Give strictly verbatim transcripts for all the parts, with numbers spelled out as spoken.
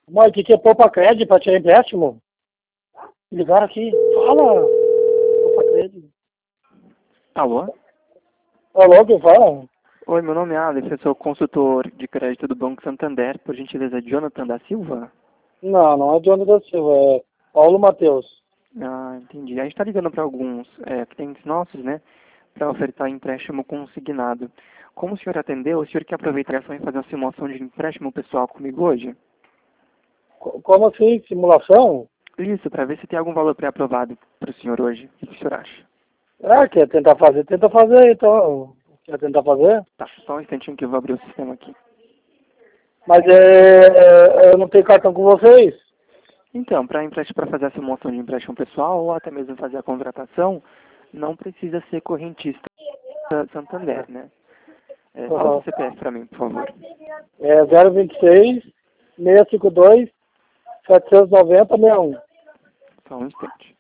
Mãe, o que que é poupa crédito para tirar empréstimo? Ligaram aqui. Fala. Poupa crédito. Alô? Alô, quem fala? Oi, meu nome é Alex, eu sou consultor de crédito do Banco Santander, por gentileza, Jonathan da Silva? Não, não é Johnny da Silva, é Paulo Matheus. Ah, entendi. A gente está ligando para alguns é, clientes nossos, né, para ofertar empréstimo consignado. Como o senhor atendeu, o senhor quer aproveitar a ligação e fazer uma simulação de empréstimo pessoal comigo hoje? Co- Como assim? Simulação? Isso, para ver se tem algum valor pré-aprovado para o senhor hoje. O que o senhor acha? Ah, quer tentar fazer? Tenta fazer, então. Quer tentar fazer? Tá, só um instantinho que eu vou abrir o sistema aqui. Mas é, é, eu não tenho cartão com vocês. Então, para empréstimo, para fazer a simulação de empréstimo pessoal ou até mesmo fazer a contratação, não precisa ser correntista Santander, né? É, fala Uhum. seu C P F para mim, por favor. É zero vinte e seis, seiscentos e cinquenta e dois, setecentos e noventa, sessenta e um. Só um instante.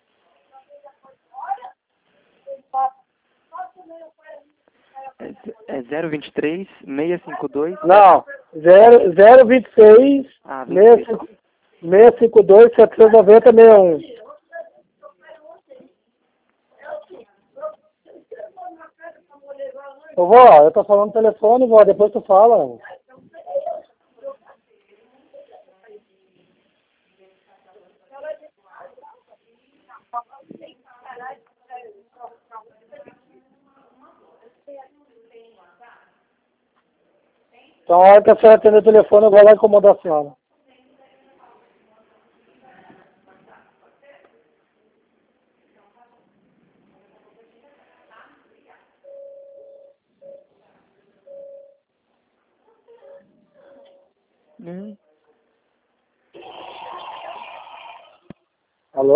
É, é zero vinte e três, seiscentos e cinquenta e dois... Não, zero, zero vinte e seis, Ah, vinte e seis. seiscentos e cinquenta e dois, setecentos e noventa, sessenta e um. Ô, vó, eu tô falando no telefone, vó, depois tu fala. Então, a hora que a senhora atender o telefone, eu vou lá incomodar a senhora. Hum.